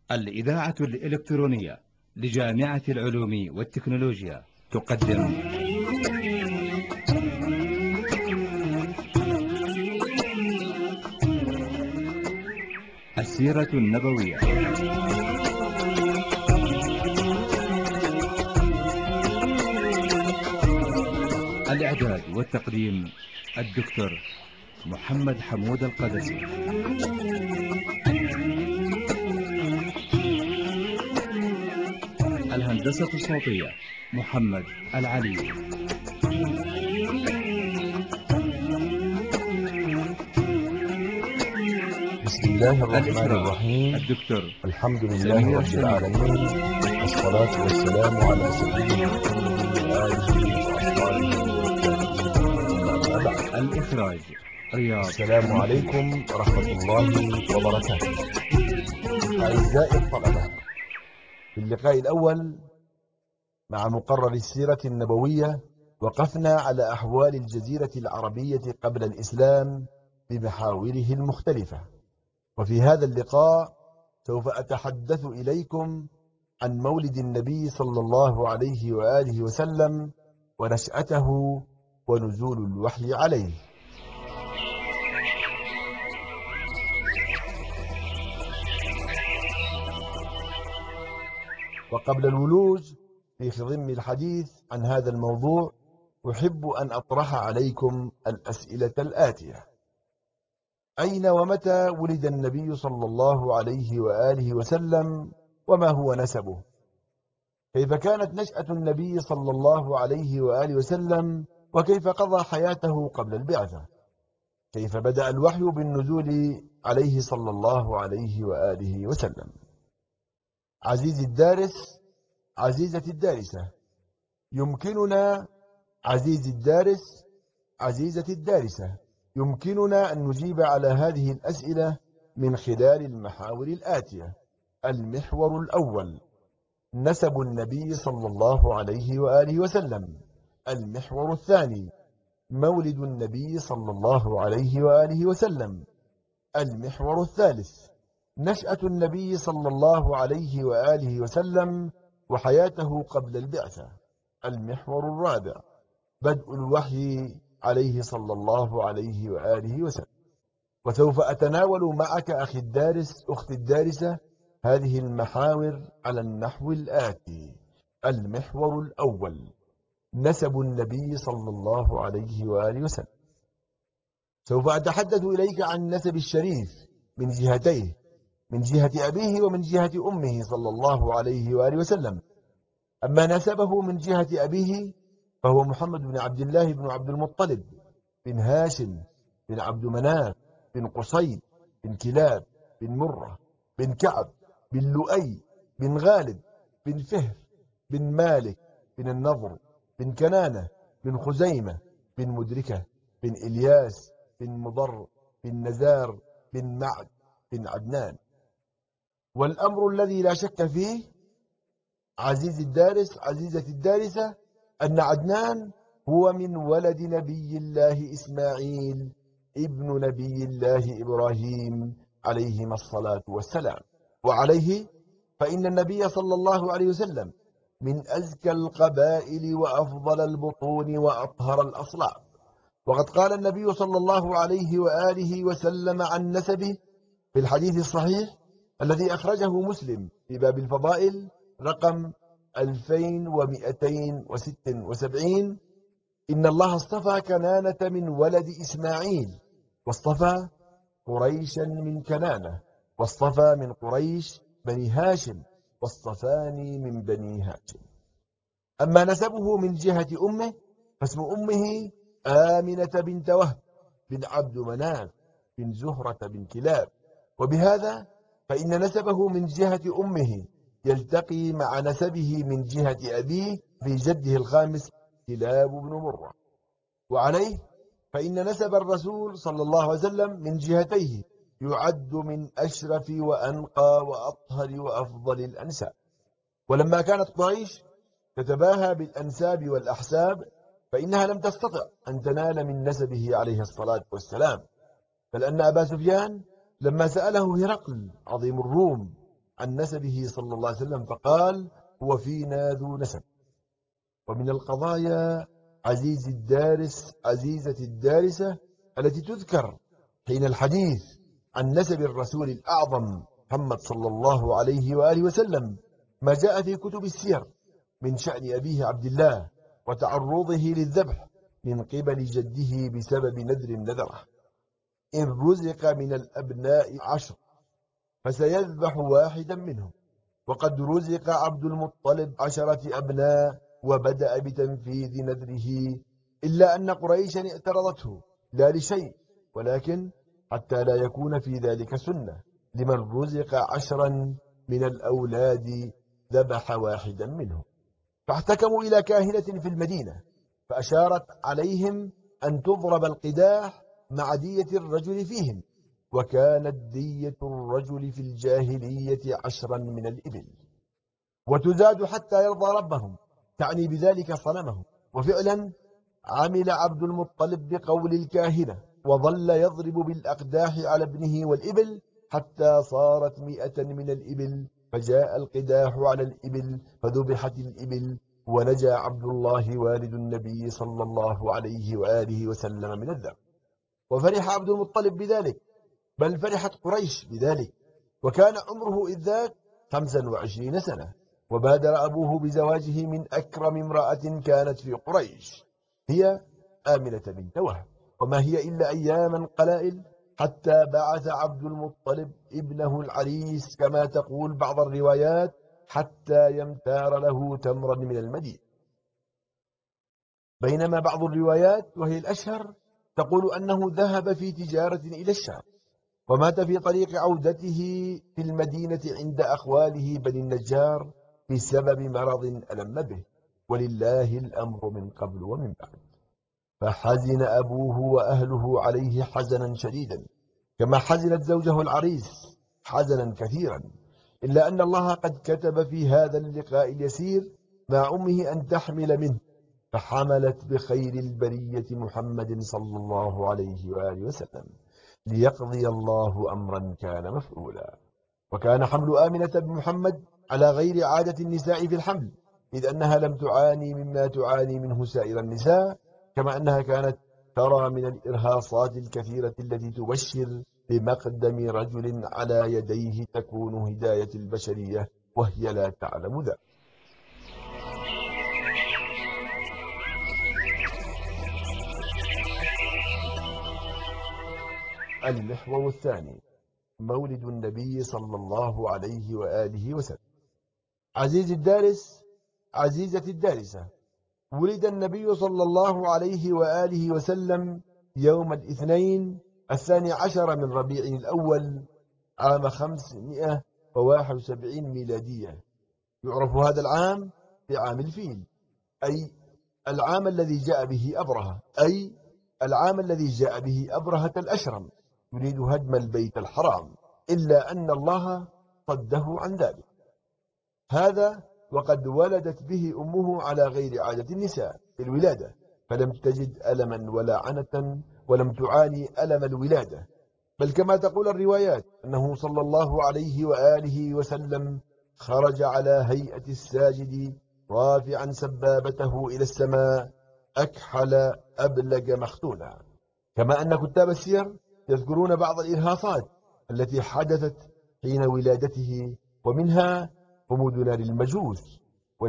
الإذاعة الإلكترونية لجامعة العلوم والتكنولوجيا تقدم السيرة النبوية. الإعداد والتقديم الدكتور محمد حمود القدسي. الهندسة الصوتية محمد العلي. بسم الله الرحمن الرحيم. الدكتور الحمد لله رب العالمين، والصلاة والسلام على سيدنا محمد وآله وأصحابه أما بعد. الإخراج رياض. السلام عليكم ورحمة الله وبركاته. أعزائي الطلبة، في اللقاء الأول مع مقرر السيرة النبوية وقفنا على أحوال الجزيرة العربية قبل الإسلام بمحاوره المختلفة، وفي هذا اللقاء سوف أتحدث إليكم عن مولد النبي صلى الله عليه وآله وسلم ونشأته ونزول الوحي عليه. وقبل الولوج في خضم الحديث عن هذا الموضوع، أحب أن أطرح عليكم الأسئلة الآتية: أين ومتى ولد النبي صلى الله عليه وآله وسلم، وما هو نسبه؟ كيف كانت نشأة النبي صلى الله عليه وآله وسلم، وكيف قضى حياته قبل البعثة؟ كيف بدأ الوحي بالنزول عليه صلى الله عليه وآله وسلم؟ عزيزي الدارس، عزيزتي الدارسة، يمكننا عزيزي الدارس، عزيزتي الدارسة، يمكننا أن نجيب على هذه الأسئلة من خلال المحاور الآتية. المحور الأول: نسب النبي صلى الله عليه وآله وسلم. المحور الثاني: مولد النبي صلى الله عليه وآله وسلم. المحور الثالث: نشأة النبي صلى الله عليه وآله وسلم وحياته قبل البعثة. المحور الرابع: بدء الوحي عليه صلى الله عليه وآله وسلم. وسوف أتناول معك أخي الدارس، أختي الدارسة، هذه المحاور على النحو الآتي. المحور الأول: نسب النبي صلى الله عليه وآله وسلم. سوف أتحدث إليك عن النسب الشريف من جهتيه، من جهة أبيه ومن جهة أمه صلى الله عليه وآله وسلم. أما نسبه من جهة أبيه فهو محمد بن عبد الله بن عبد المطلب بن هاشم بن عبد مناف بن قصي بن كلاب بن مرة بن كعب بن لؤي بن غالب بن فهر بن مالك بن النضر بن كنانة بن خزيمة بن مدركة بن إلياس بن مضر بن نزار بن معد بن عدنان. والأمر الذي لا شك فيه عزيزي الدارس، عزيزتي الدارسة، أن عدنان هو من ولد نبي الله إسماعيل ابن نبي الله إبراهيم عليهما الصلاة والسلام. وعليه فإن النبي صلى الله عليه وسلم من أزكى القبائل وأفضل البطون وأطهر الأصلاب. وقد قال النبي صلى الله عليه وآله وسلم عن نسبه في الحديث الصحيح الذي أخرجه مسلم في باب الفضائل رقم 2276: إن الله اصطفى كنانة من ولد إسماعيل، واصطفى قريشا من كنانة، واصطفى من قريش بني هاشم، واصطفاني من بني هاشم. أما نسبه من جهة أمه فاسم أمه آمنة بنت وهب بن عبد مناف بن زهرة بن كلاب. وبهذا فإن نسبه من جهة أمه يلتقي مع نسبه من جهة أبيه في جده الخامس كلاب بن مرة. وعليه فإن نسب الرسول صلى الله عليه وسلم من جهتيه يعد من أشرف وأنقى وأطهر وأفضل الأنساب. ولما كانت قريش تتباهى بالأنساب والأحساب فإنها لم تستطع أن تنال من نسبه عليه الصلاة والسلام، بل أن أبا سفيان لما سأله هرقل عظيم الروم عن نسبه صلى الله عليه وسلم فقال: هو فينا ذو نسب. ومن القضايا عزيزة الدارسة التي تذكر حين الحديث عن نسب الرسول الأعظم محمد صلى الله عليه وآله وسلم ما جاء في كتب السير من شأن أبيه عبد الله وتعرضه للذبح من قبل جده بسبب نذر نذره: إن رزق من الأبناء 10 فسيذبح واحدا منهم. وقد رزق عبد المطلب 10 أبناء وبدأ بتنفيذ نذره، إلا أن قريشا اعترضته لا لشيء، ولكن حتى لا يكون في ذلك سنة لمن رزق 10 من الأولاد ذبح واحدا منهم. فاحتكموا إلى كاهنة في المدينة فأشارت عليهم أن تضرب القداح مع دية الرجل فيهم، وكانت دية الرجل في الجاهلية 10 من الإبل، وتزاد حتى يرضى ربهم، تعني بذلك صنمهم. وفعلا عمل عبد المطلب بقول الكاهنة، وظل يضرب بالأقداح على ابنه والإبل حتى صارت 100 من الإبل، فجاء القداح على الإبل فذبحت الإبل، ونجا عبد الله والد النبي صلى الله عليه وآله وسلم من الذبح. وفرح عبد المطلب بذلك، بل فرحت قريش بذلك، وكان عمره إذ ذاك 25 سنة. وبادر أبوه بزواجه من أكرم امرأة كانت في قريش، هي آمنة بنت وهب. وما هي إلا أياما قلائل حتى بعث عبد المطلب ابنه العريس كما تقول بعض الروايات حتى يمتار له تمرا من المدينة، بينما بعض الروايات وهي الأشهر تقول أنه ذهب في تجارة إلى الشام، ومات في طريق عودته في المدينة عند أخواله بني النجار بسبب مرض ألم به، ولله الأمر من قبل ومن بعد. فحزن أبوه وأهله عليه حزنا شديدا، كما حزنت زوجه العريس حزنا كثيرا، إلا أن الله قد كتب في هذا اللقاء اليسير مع أمه أن تحمل منه، فحملت بخير البرية محمد صلى الله عليه وآله وسلم ليقضي الله أمرا كان مفعولا. وكان حمل آمنة بمحمد على غير عادة النساء في الحمل، إذ أنها لم تعاني مما تعاني منه سائر النساء، كما أنها كانت ترى من الإرهاصات الكثيرة التي تبشر بمقدم رجل على يديه تكون هداية البشرية، وهي لا تعلم ذلك. المحور الثاني: مولد النبي صلى الله عليه وآله وسلم. عزيز الدارس، عزيزة الدارسة، ولد النبي صلى الله عليه وآله وسلم يوم الاثنين 12 من ربيع الأول عام 571 ميلادية. يعرف هذا العام بعام الفيل، أي العام الذي جاء به أبرهة، الأشرم يريد هدم البيت الحرام، إلا أن الله صده عن ذلك. هذا وقد ولدت به أمه على غير عادة النساء في الولادة، فلم تجد ألما ولا عنة، ولم تعاني ألم الولادة، بل كما تقول الروايات أنه صلى الله عليه وآله وسلم خرج على هيئة الساجد رافعا سبابته إلى السماء أكحل أبلج مختونا. كما أن كتاب السير يذكرون بعض الإرهاصات التي حدثت حين ولادته، ومنها غموض نار المجوس،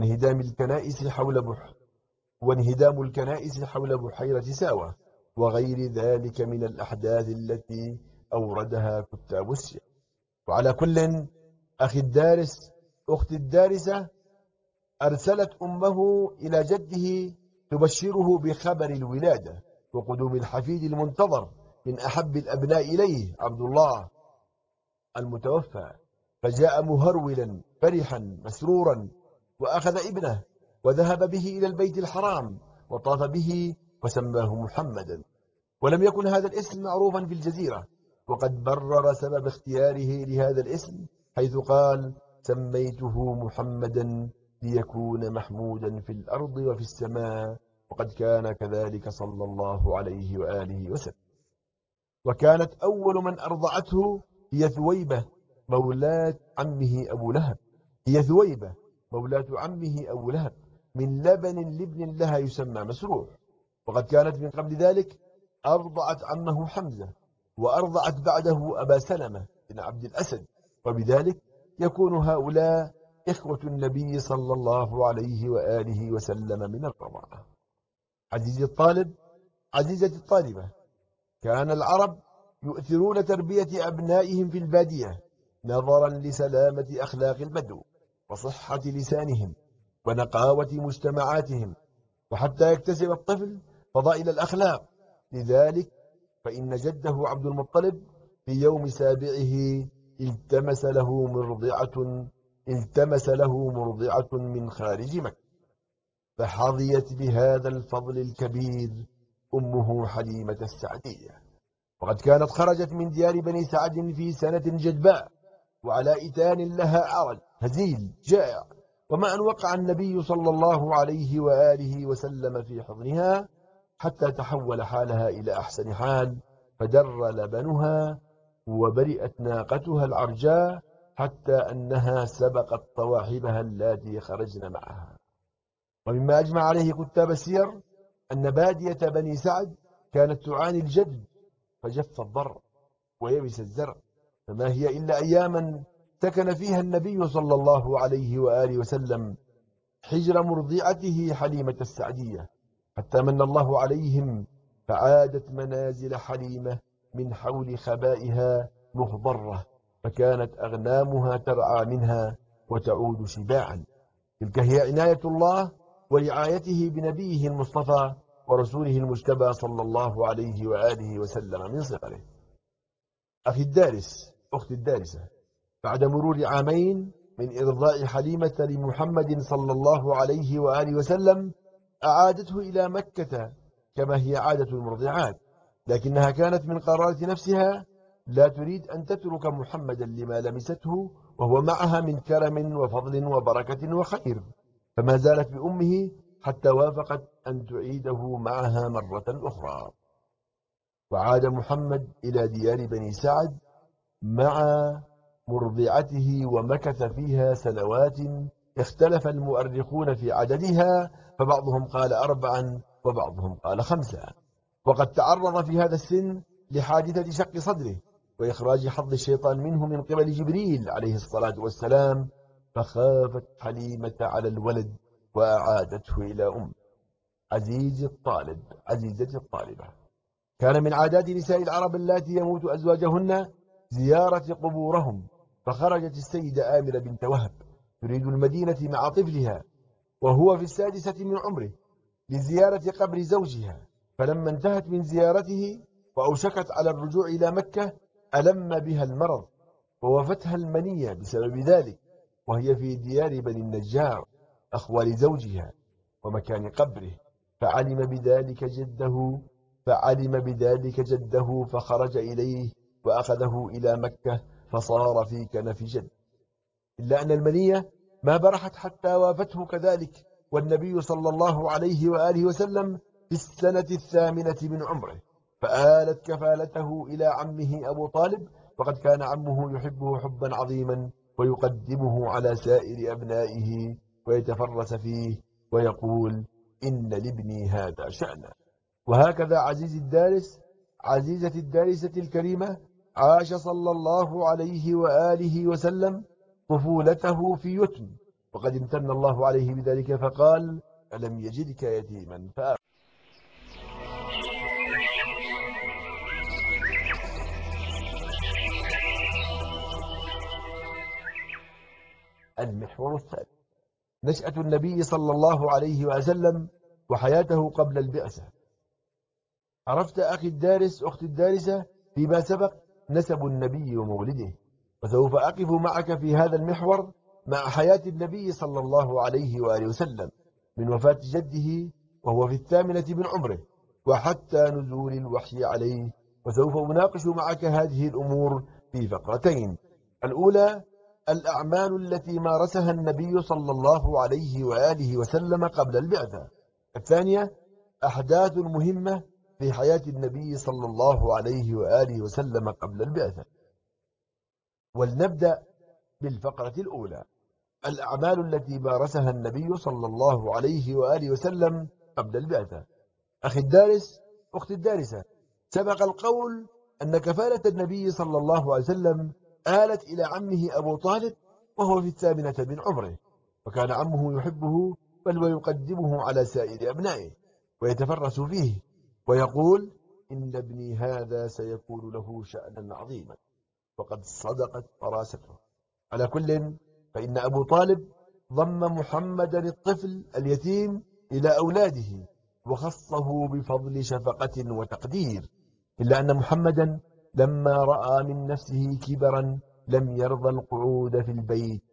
وانهدام الكنائس حول بحيرة ساوة، وغير ذلك من الأحداث التي أوردها كتاب السير. وعلى كل، أختي الدارسة أرسلت أمه إلى جده تبشره بخبر الولادة وقدوم الحفيد المنتظر من أحب الأبناء إليه عبد الله المتوفى، فجاء مهرولا فرحا مسرورا، وأخذ ابنه وذهب به إلى البيت الحرام وطاف به وسماه محمدا. ولم يكن هذا الاسم معروفا في الجزيرة، وقد برر سبب اختياره لهذا الاسم حيث قال: سميته محمدا ليكون محمودا في الأرض وفي السماء، وقد كان كذلك صلى الله عليه وآله وسلم. وكانت أول من أرضعته هي ثويبة مولاة عمه أبو لهب، هي ثويبة مولاة عمه أبو لهب من لبن لابن لها يسمى مسروح. وقد كانت من قبل ذلك أرضعت عمه حمزة، وأرضعت بعده أبا سلمة بن عبد الأسد، وبذلك يكون هؤلاء إخوة النبي صلى الله عليه وآله وسلم من الرضاعة. عزيزة الطالبة، كان العرب يؤثرون تربية أبنائهم في البادية نظرا لسلامة أخلاق البدو وصحة لسانهم ونقاوة مجتمعاتهم، وحتى يكتسب الطفل فضائل الأخلاق. لذلك فإن جده عبد المطلب في يوم سابعه التمس له مرضعة من خارج مكة، فحظيت بهذا الفضل الكبير أمه حليمة السعدية. وقد كانت خرجت من ديار بني سعد في سنة جدباء وعلى إتان لها عرج هزيل جائع، وما أن وقع النبي صلى الله عليه وآله وسلم في حضنها حتى تحول حالها إلى أحسن حال، فدر لبنها وبرئت ناقتها العرجاء حتى أنها سبقت طواحبها اللاتي خرجن معها. ومما أجمع عليه كتاب السير أن بادية بني سعد كانت تعاني الجدب، فجف الضر ويبس الزرع، فما هي إلا أياما سكن فيها النبي صلى الله عليه وآله وسلم حجر مرضعته حليمة السعدية، حتى من الله عليهم فعادت منازل حليمة من حول خبائها مخضرة، فكانت أغنامها ترعى منها وتعود شباعا. تلك هي عناية الله ورعايته بنبيه المصطفى ورسوله المجتبى صلى الله عليه وآله وسلم من صغره. أختي الدارسة، بعد مرور عامين من إرضاء حليمة لمحمد صلى الله عليه وآله وسلم أعادته إلى مكة كما هي عادة المرضعات، لكنها كانت من قرارة نفسها لا تريد أن تترك محمدا لما لمسته وهو معها من كرم وفضل وبركة وخير، فما زالت بأمه حتى وافقت أن تعيده معها مرة أخرى. وعاد محمد إلى ديار بني سعد مع مرضعته ومكث فيها سنوات اختلف المؤرخون في عددها، فبعضهم قال 4 وبعضهم قال 5. وقد تعرض في هذا السن لحادثة شق صدره وإخراج حظ الشيطان منه من قبل جبريل عليه الصلاة والسلام، فخافت حليمة على الولد وأعادته إلى عزيزتي الطالبة، كان من عادات نساء العرب اللاتي يموت أزواجهن زيارة قبورهم، فخرجت السيدة آمرة بنت وهب تريد المدينة مع طفلها وهو في السادسة من عمره لزيارة قبر زوجها، فلما انتهت من زيارته وأوشكت على الرجوع إلى مكة ألم بها المرض ووفتها المنية بسبب ذلك، وهي في ديار بني النجار أخوال زوجها ومكان قبره، فعلم بذلك جده فخرج إليه وأخذه إلى مكة فصار في كنف جد، إلا أن المنية ما برحت حتى وافته كذلك، والنبي صلى الله عليه وآله وسلم في السنة 8 من عمره، فآلت كفالته إلى عمه أبو طالب، وقد كان عمه يحبه حبا عظيما ويقدمه على سائر أبنائه ويتفرس فيه ويقول إن لابني هذا شأنا. وهكذا عزيزة الدارسة الكريمة عاش صلى الله عليه وآله وسلم طفولته في يتم، وقد امتن الله عليه بذلك فقال ألم يجدك يتيما فآوى. المحور الثالث: نشأة النبي صلى الله عليه وسلم وحياته قبل البعثة. عرفت أختي الدارسة فيما سبق نسب النبي ومولده، وسوف أقف معك في هذا المحور مع حياة النبي صلى الله عليه وآله وسلم من وفاة جده وهو في 8 من عمره وحتى نزول الوحي عليه، وسوف أناقش معك هذه الأمور في فقرتين: الأولى الأعمال التي مارسها النبي صلى الله عليه وآله وسلم قبل البعثة، الثانية أحداث مهمة في حياة النبي صلى الله عليه وآله وسلم قبل البعثة. ولنبدأ بالفقرة الأولى: الأعمال التي مارسها النبي صلى الله عليه وآله وسلم قبل البعثة. أخي الدارس، أختي الدارسة، سبق القول أن كفالة النبي صلى الله عليه وسلم آلت إلى عمه أبو طالب وهو في 8 من عمره، وكان عمه يحبه بل ويقدمه على سائر أبنائه ويتفرس فيه ويقول: إن ابني هذا سيكون له شأنا عظيما. وقد صدقت فراسته. على كل، فإن أبو طالب ضم محمدا الطفل اليتيم إلى أولاده وخصه بفضل شفقة وتقدير، إلا أن محمدا لما رأى من نفسه كبرا لم يرضى القعود في البيت،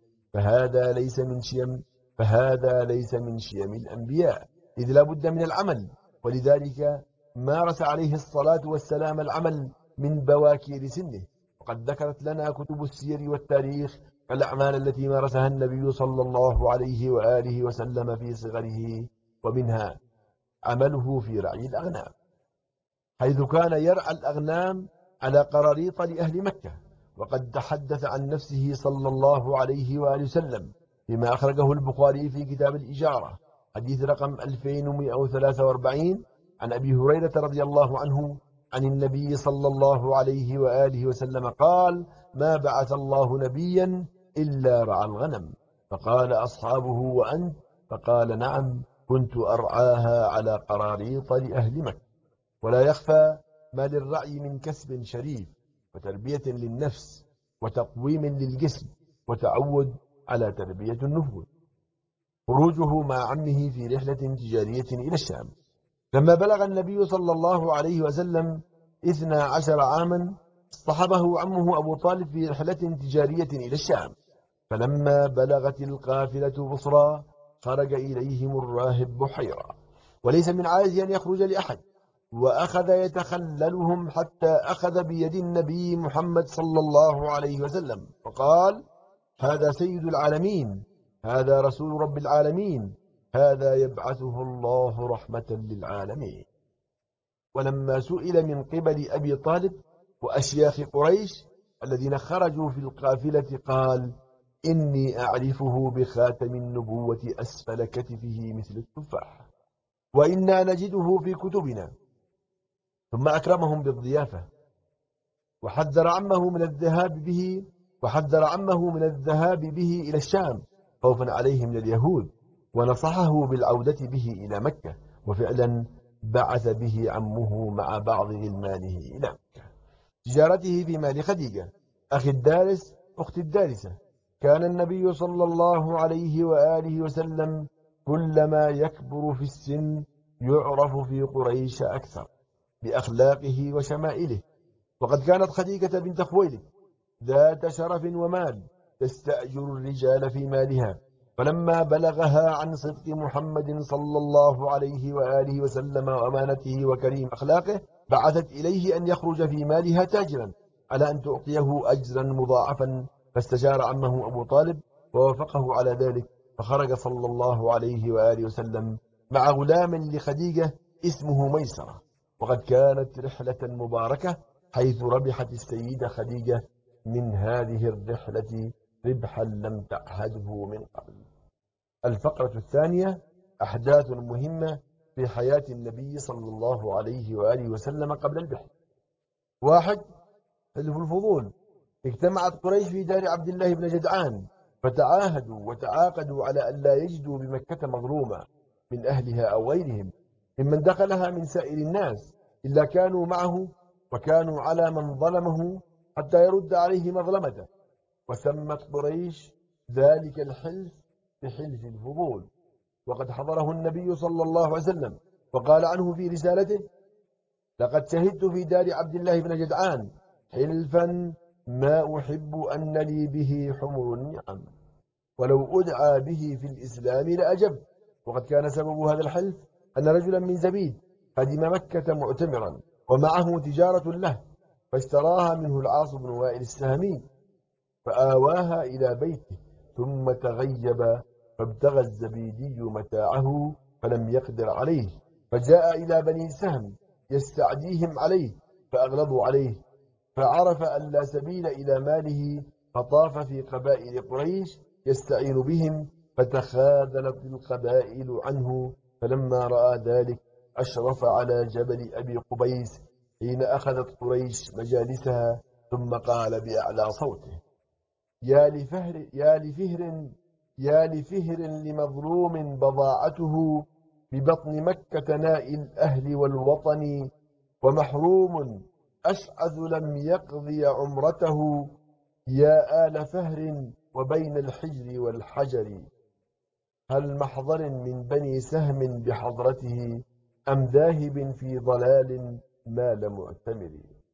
فهذا ليس من شيم الأنبياء، إذ لا بد من العمل. ولذلك مارس عليه الصلاة والسلام العمل من بواكير سنه. وقد ذكرت لنا كتب السير والتاريخ الأعمال التي مارسها النبي صلى الله عليه وآله وسلم في صغره، ومنها عمله في رعي الأغنام، حيث كان يرعى الأغنام على قراريط لأهل مكة. وقد تحدث عن نفسه صلى الله عليه وآله وسلم فيما أخرجه البخاري في كتاب الإجارة، حديث رقم 2143، عن أبي هريرة رضي الله عنه عن النبي صلى الله عليه وآله وسلم قال: ما بعث الله نبيا إلا رعى الغنم. فقال أصحابه: وأنت؟ فقال: نعم، كنت أرعاها على قراريط لأهل مكة. ولا يخفى ما للرعي من كسب شريف وتربية للنفس وتقويم للجسم وتعود على تربية النفوس. خروجه مع عمه في رحلة تجارية إلى الشام. لما بلغ النبي صلى الله عليه وسلم 12 عاما اصطحبه عمه أبو طالب في رحلة تجارية إلى الشام. فلما بلغت القافلة بصرى خرج إليهم الراهب بحيرة، وليس من عادة أن يخرج لأحد، وأخذ يتخللهم حتى أخذ بيد النبي محمد صلى الله عليه وسلم فقال: هذا سيد العالمين، هذا رسول رب العالمين، هذا يبعثه الله رحمة للعالمين. ولما سئل من قبل أبي طالب وأشياخ قريش الذين خرجوا في القافلة قال: إني أعرفه بخاتم النبوة أسفل كتفه مثل التفاح، وإنا نجده في كتبنا. ثم أكرمهم بالضيافة وحذر عمه من الذهاب به إلى الشام خوفا عليه من اليهود، ونصحه بالعودة به إلى مكة. وفعلا بعث به عمه مع بعض غلمانه إلى مكة. تجارته في مال خديجة. أخي الدارس، أختي الدارسة، كان النبي صلى الله عليه وآله وسلم كلما يكبر في السن يعرف في قريش أكثر بأخلاقه وشمائله. وقد كانت خديجة بنت خويلد ذات شرف ومال تستأجر الرجال في مالها، فلما بلغها عن صدق محمد صلى الله عليه وآله وسلم وأمانته وكريم أخلاقه بعثت إليه أن يخرج في مالها تاجرا على أن تعطيه أجرا مضاعفا، فاستشار عمه أبو طالب ووافقه على ذلك، فخرج صلى الله عليه وآله وسلم مع غلام لخديجة اسمه ميسرة. وقد كانت رحلة مباركة، حيث ربحت السيدة خديجة من هذه الرحلة ربحا لم تعهده من قبل. الفقرة الثانية: أحداث مهمة في حياة النبي صلى الله عليه وآله وسلم قبل البعثة. 1. حلف الفضول. اجتمعت قريش في دار عبد الله بن جدعان، فتعاهدوا وتعاقدوا على أن لا يجدوا بمكة مظلومة من أهلها أو غيرهم ممن دخلها من سائر الناس، إلا كانوا معه وكانوا على من ظلمه حتى يرد عليه مظلمته. وسمت قريش ذلك الحلف بحلف الفضول. وقد حضره النبي صلى الله عليه وسلم وقال عنه في رسالته: لقد شهدت في دار عبد الله بن جدعان حلفا ما أحب أن لي به حمر النعم، ولو أدعى به في الإسلام لأجب. وقد كان سبب هذا الحلف أن رجلا من زبيد قدم مكة معتمرا ومعه تجارة له، فاشتراها منه العاص بن وائل السهمي، فآواها إلى بيته ثم تغيب، فابتغى الزبيدي متاعه فلم يقدر عليه، فجاء إلى بني سهم يستعديهم عليه فأغلظوا عليه، فعرف أن لا سبيل إلى ماله فطاف في قبائل قريش يستعين بهم، فتخاذلت القبائل عنه، فلما رأى ذلك أشرف على جبل أبي قبيس حين أخذت قريش مجالسها، ثم قال بأعلى صوته: يا لفهر لمظلوم بضاعته ببطن مكة نائي الأهل والوطن، ومحروم أشعث لم يقضي عمرته، يا آل فهر وبين الحجر والحجر، هل محضر من بني سهم بحضرته، أم ذاهب في ضلال مال معتمر.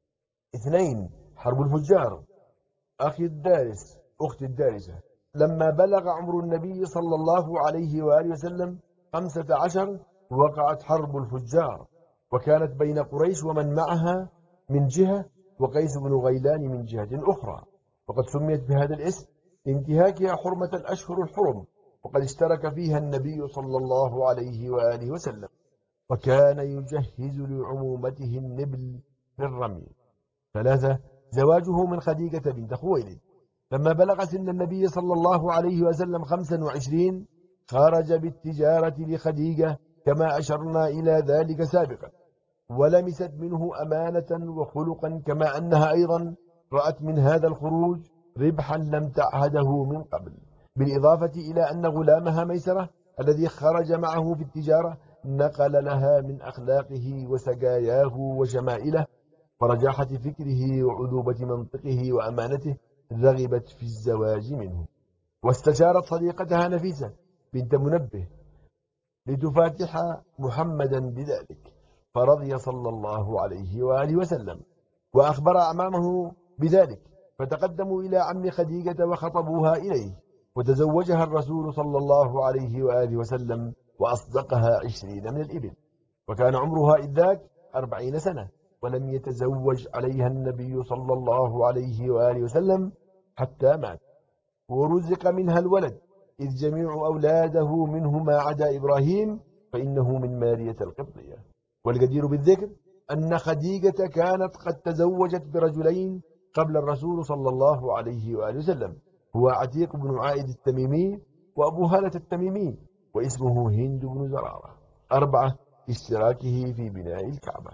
2. حرب الفجار. أخي الدارس أخت الدارسة، لما بلغ عمر النبي صلى الله عليه وآله وسلم 15 وقعت حرب الفجار، وكانت بين قريش ومن معها من جهة، وقيس بن غيلان من جهة أخرى، وقد سميت بهذا الاسم لانتهاكها حرمة الأشهر الحرم، وقد اشترك فيها النبي صلى الله عليه وآله وسلم، وكان يجهز لعمومته النبل بالرمي. 3. زواجه من خديجة بنت خويلد. لما بلغ سن النبي صلى الله عليه وسلم 25 خرج بالتجارة لخديجة كما أشرنا إلى ذلك سابقا، ولمست منه أمانة وخلقا، كما أنها أيضا رأت من هذا الخروج ربحا لم تعهده من قبل، بالإضافة إلى أن غلامها ميسرة الذي خرج معه في التجارة نقل لها من أخلاقه وسجاياه وشمائله ورجاحة فكره وعذوبة منطقه وأمانته، رغبت في الزواج منه، واستشارت صديقتها نفيسة بنت منبه لتفاتح محمدا بذلك، فرضي صلى الله عليه وآله وسلم، وأخبر أعمامه بذلك، فتقدموا إلى عم خديجة وخطبوها إليه، وتزوجها الرسول صلى الله عليه وآله وسلم، وأصدقها 20 من الإبل، وكان عمرها إذ ذاك 40 سنة، ولم يتزوج عليها النبي صلى الله عليه وآله وسلم حتى مات، ورزق منها الولد، إذ جميع أولاده منه ما عدا إبراهيم فإنه من مارية القبطية. والجدير بالذكر أن خديجة كانت قد تزوجت برجلين قبل الرسول صلى الله عليه وآله وسلم، هو عتيق بن عائد التميمي وأبو هالة التميمي، واسمه هند بن زرارة. 4. اشتراكه في بناء الكعبة.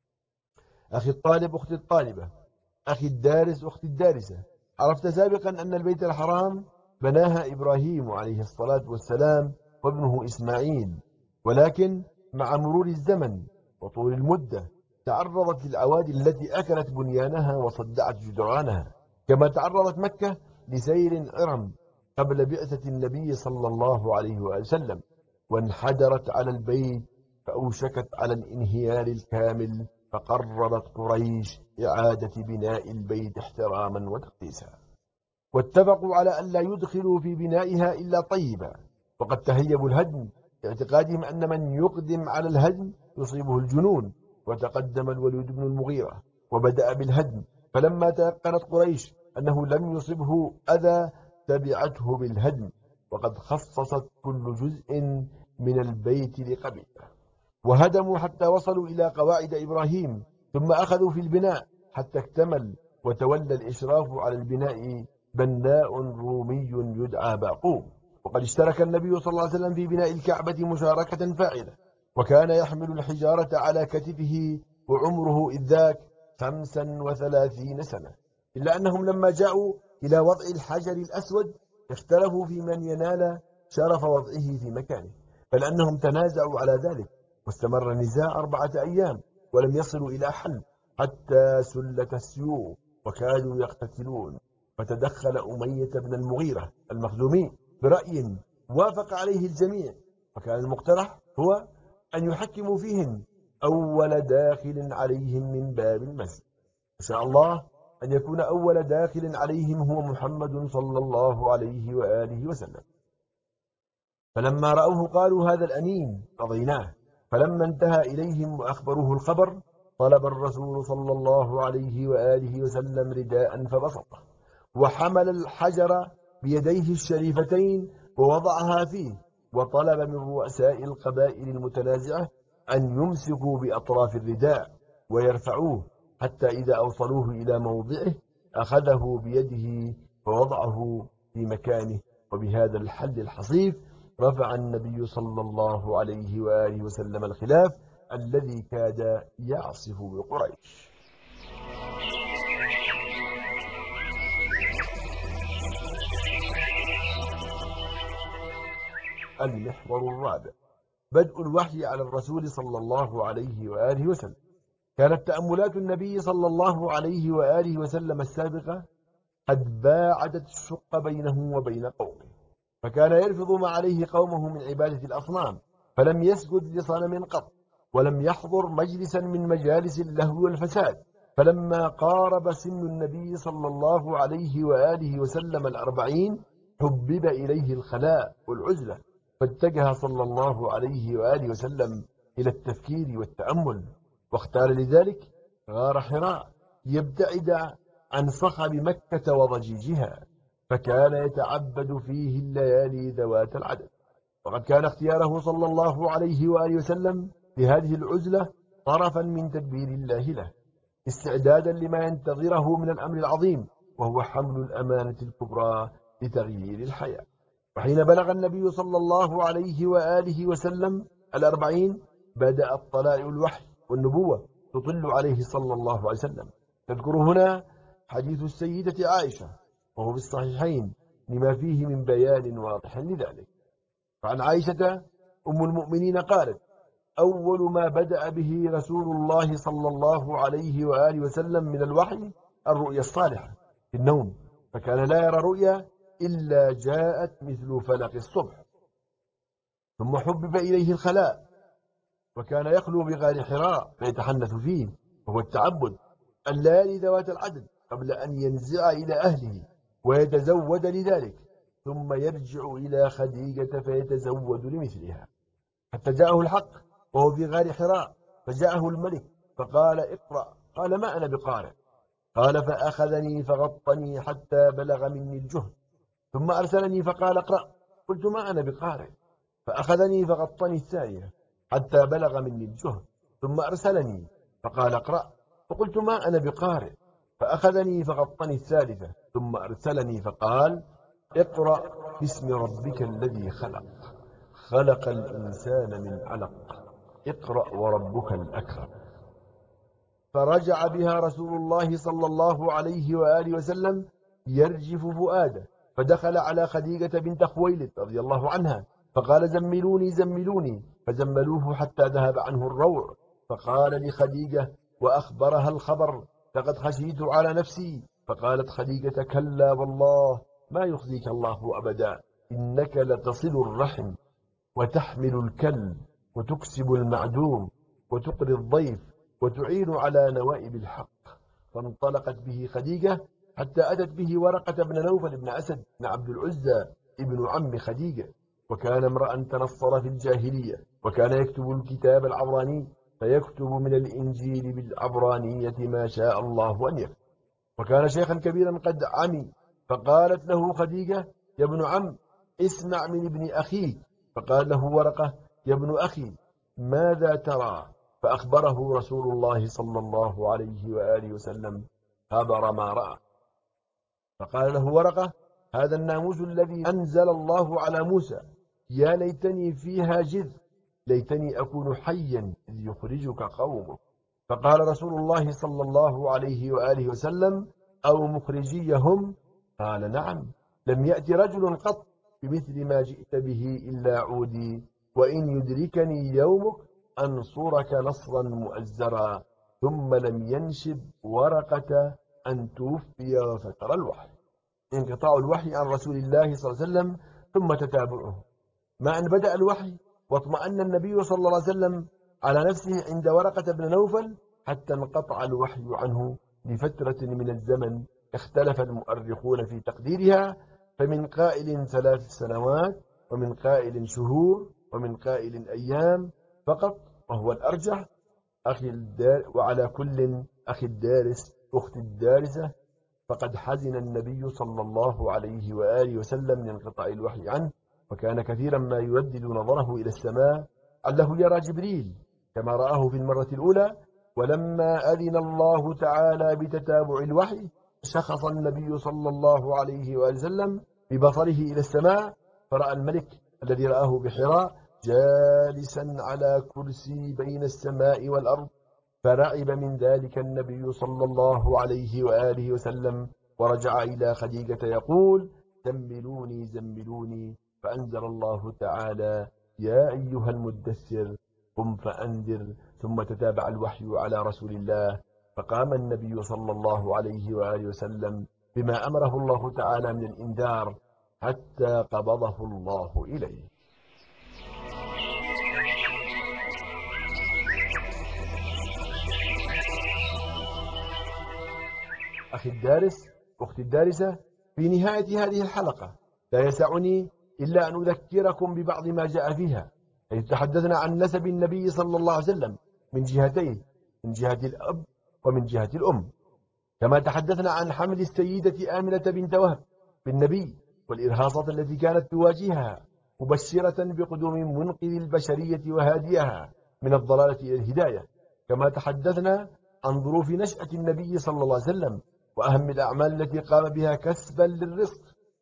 أخي الطالب أختي الطالبة، أخي الدارس أختي الدارسة، عرفت سابقا أن البيت الحرام بناها إبراهيم عليه الصلاة والسلام وابنه إسماعيل، ولكن مع مرور الزمن وطول المدة تعرضت للعوادي التي أكلت بنيانها وصدعت جدرانها، كما تعرضت مكة لسير عرم قبل بعثة النبي صلى الله عليه وسلم، وانحدرت على البيت فأوشكت على الانهيار الكامل، فقررت قريش إعادة بناء البيت احتراما وتقديسا، واتفقوا على أن لا يدخلوا في بنائها إلا طيبا، وقد تهيبوا الهدم باعتقادهم أن من يقدم على الهدم يصيبه الجنون، وتقدم الوليد بن المغيرة وبدأ بالهدم، فلما تيقنت قريش أنه لم يصبه أذى تبعته بالهدم، وقد خصصت كل جزء من البيت لقبيلة، وهدموا حتى وصلوا إلى قواعد إبراهيم، ثم أخذوا في البناء حتى اكتمل، وتولى الإشراف على البناء بناء رومي يدعى باقوم، وقد اشترك النبي صلى الله عليه وسلم في بناء الكعبة مشاركة فاعلة، وكان يحمل الحجارة على كتفه، وعمره إذ ذاك 35 سنة، إلا أنهم لما جاءوا إلى وضع الحجر الأسود اختلفوا في من ينال شرف وضعه في مكانه، بل أنهم تنازعوا على ذلك، واستمر النزاع 4 أيام ولم يصلوا إلى حل، حتى سلت السيوف وكادوا يقتتلون، فتدخل أمية بن المغيرة المخزومي برأي وافق عليه الجميع، فكان المقترح هو أن يحكموا فيهم أول داخل عليهم من باب المسجد، إن شاء الله أن يكون أول داخل عليهم هو محمد صلى الله عليه وآله وسلم. فلما رأوه قالوا هذا الأمين رضيناه، فلما انتهى إليهم وأخبروه الخبر طلب الرسول صلى الله عليه وآله وسلم رداء فبسطه، وحمل الحجر بيديه الشريفتين ووضعها فيه، وطلب من رؤساء القبائل المتنازعة أن يمسكوا بأطراف الرداء ويرفعوه، حتى إذا أوصلوه إلى موضعه أخذه بيده فوضعه في مكانه. وبهذا الحل الحصيف رفع النبي صلى الله عليه وآله وسلم الخلاف الذي كاد يعصف بقريش. المحور الرابع: بدء الوحي على الرسول صلى الله عليه وآله وسلم. كانت تأملات النبي صلى الله عليه وآله وسلم السابقة قد باعدت الشق بينه وبين قومه، فكان يرفض ما عليه قومه من عبادة الأصنام، فلم يسجد لصنم قط، ولم يحضر مجلسا من مجالس اللهو والفساد. فلما قارب سن النبي صلى الله عليه وآله وسلم 40 حبب إليه الخلاء والعزلة، فاتجه صلى الله عليه وآله وسلم إلى التفكير والتأمل، واختار لذلك غار حراء ليبتعد عن صخب مكة وضجيجها، فكان يتعبد فيه الليالي ذوات العدد. وقد كان اختياره صلى الله عليه وآله وسلم لهذه العزلة طرفا من تدبير الله له، استعدادا لما ينتظره من الأمر العظيم، وهو حمل الأمانة الكبرى لتغيير الحياة. وحين بلغ النبي صلى الله عليه وآله وسلم 40 بدأت طلائع الوحي والنبوة تطل عليه صلى الله عليه وسلم. تذكر هنا حديث السيدة عائشة وهو في الصحيحين لما فيه من بيان واضح لذلك. فعن عائشة أم المؤمنين قالت: أول ما بدأ به رسول الله صلى الله عليه وآله وسلم من الوحي الرؤيا الصالحة في النوم، فكان لا يرى رؤيا إلا جاءت مثل فلق الصبح. ثم حبب إليه الخلاء، وكان يخلو بغار حراء فيتحنث فيه، وهو التعبد الليالي ذوات العدد قبل أن ينزع إلى أهله ويتزود لذلك، ثم يرجع إلى خديجة فيتزود لمثلها، حتى جاءه الحق وهو في غار حراء. فجاءه الملك فقال: اقرأ. قال: ما أنا بقارئ. قال: فأخذني فغطني حتى بلغ مني الجهد، ثم أرسلني فقال: اقرأ. قلت: ما أنا بقارئ. فأخذني فغطني الثانية حتى بلغ مني الجهد، ثم أرسلني فقال: اقرأ. فقلت: ما أنا بقارئ. فأخذني فغطني الثالثة ثم أرسلني فقال: اقرأ باسم ربك الذي خلق، خلق الإنسان من علق، اقرأ وربك الأكرم. فرجع بها رسول الله صلى الله عليه وآله وسلم يرجف فؤاده، فدخل على خديجة بنت خويلد رضي الله عنها فقال: زملوني زملوني، فزملوه حتى ذهب عنه الروع. فقال لخديجة وأخبرها الخبر: لقد خشيت على نفسي. فقالت خديجة: كلا والله ما يخزيك الله أبدا، إنك لتصل الرحم وتحمل الكل وتكسب المعدوم وتقري الضيف وتعين على نوائب الحق. فانطلقت به خديجة حتى أتت به ورقة بن نوفل بن أسد بن عبد العزى ابن عم خديجة، وكان امرأ تنصر في الجاهلية، وكان يكتب الكتاب العبراني، فيكتب من الإنجيل بالعبرانية ما شاء الله أن يكتب. وكان شيخا كبيرا قد عمي، فقالت له خديجة: يا ابن عم، اسمع من ابن أخيك. فقال له ورقة: يا ابن أخي، ماذا ترى؟ فأخبره رسول الله صلى الله عليه وآله وسلم خبر ما رأى. فقال له ورقة: هذا الناموس الذي أنزل الله على موسى، يا ليتني فيها جذ، ليتني أكون حيا إذ يخرجك قومك. فقال رسول الله صلى الله عليه وآله وسلم: أو مخرجيهم؟ قال: نعم، لم يأتي رجل قط بمثل ما جئت به إلا عودي، وإن يدركني يومك أنصرك نصرا مؤزرا. ثم لم ينشب ورقة أن توفي وفتر الوحي. انقطاع الوحي عن رسول الله صلى الله عليه وسلم ثم تتابعه، ما أن بدأ الوحي واطمأن النبي صلى الله عليه وسلم على نفسه عند ورقة بن نوفل حتى انقطع الوحي عنه لفترة من الزمن اختلف المؤرخون في تقديرها، فمن قائل 3 سنوات، ومن قائل شهور، ومن قائل أيام فقط، وهو الأرجح. وعلى كل أخي الدارس أختي الدارسة، فقد حزن النبي صلى الله عليه وآله وسلم لانقطاع الوحي عنه، وكان كثيرا ما يردد نظره إلى السماء عله يرى جبريل كما رآه في المرة الأولى. ولما أذن الله تعالى بتتابع الوحي شخص النبي صلى الله عليه وآله وسلم ببصره إلى السماء فرأى الملك الذي رآه بحراء جالسا على كرسي بين السماء والأرض، فرعب من ذلك النبي صلى الله عليه وآله وسلم، ورجع إلى خديجة يقول: زملوني زملوني، فأنزل الله تعالى: يا أيها المدثر قم فأنذر. ثم تتابع الوحي على رسول الله، فقام النبي صلى الله عليه وآله وسلم بما أمره الله تعالى من الإنذار حتى قبضه الله إليه. أخي الدارس، أختي الدارسة، في نهاية هذه الحلقة لا يسعني إلا أن أذكركم ببعض ما جاء فيها، حيث تحدثنا عن نسب النبي صلى الله عليه وسلم من جهتين، من جهة الأب ومن جهة الأم، كما تحدثنا عن حمل السيدة آمنة بنت وهب بالنبي والإرهاصات التي كانت تواجهها، مبشرة بقدوم منقذ البشرية وهاديها من الضلالة إلى الهداية. كما تحدثنا عن ظروف نشأة النبي صلى الله عليه وسلم وأهم الأعمال التي قام بها كسبا للرزق،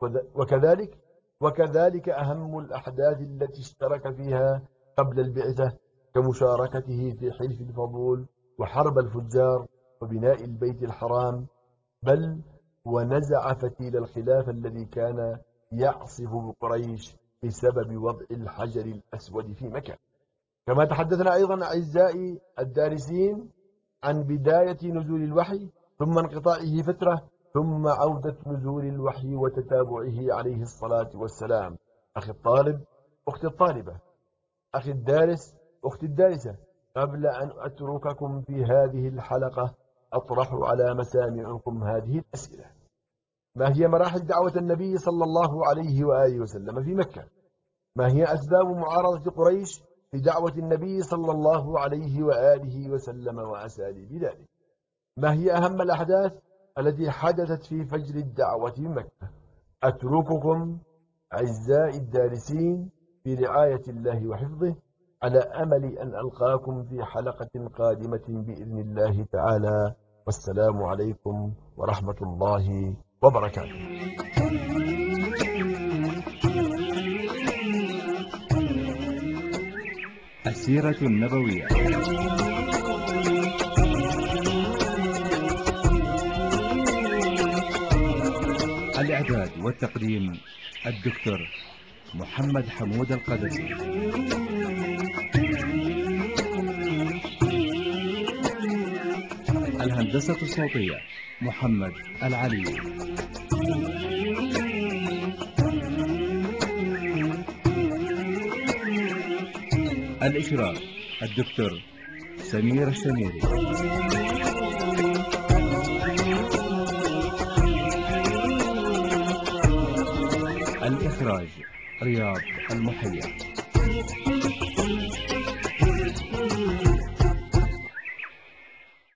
وكذلك أهم الأحداث التي اشترك فيها قبل البعثة، كمشاركته في حلف الفضول وحرب الفجار وبناء البيت الحرام، بل ونزع فتيل الخلاف الذي كان يعصف بقريش بسبب وضع الحجر الأسود في مكة. كما تحدثنا أيضا أعزائي الدارسين عن بداية نزول الوحي، ثم انقطاعه فترة، ثم عودة نزول الوحي وتتابعه عليه الصلاة والسلام. أخي الطالب، أختي الطالبة، أخي الدارس، أختي الدارسة، قبل أن أترككم في هذه الحلقة أطرح على مسامعكم هذه الأسئلة: ما هي مراحل دعوة النبي صلى الله عليه وآله وسلم في مكة؟ ما هي أسباب معارضة قريش لدعوة النبي صلى الله عليه وآله وسلم وأساليب ذلك؟ ما هي أهم الأحداث التي حدثت في فجر الدعوة في مكة؟ أترككم أعزائي الدارسين في رعاية الله وحفظه، على أمل أن ألقاكم في حلقة قادمة بإذن الله تعالى، والسلام عليكم ورحمة الله وبركاته. السيرة النبوية. الإعداد والتقديم الدكتور محمد حمود القدسي. الهندسة الصوتية محمد العلي. الإشراف الدكتور سمير الشميري. الإخراج رياض المحيا.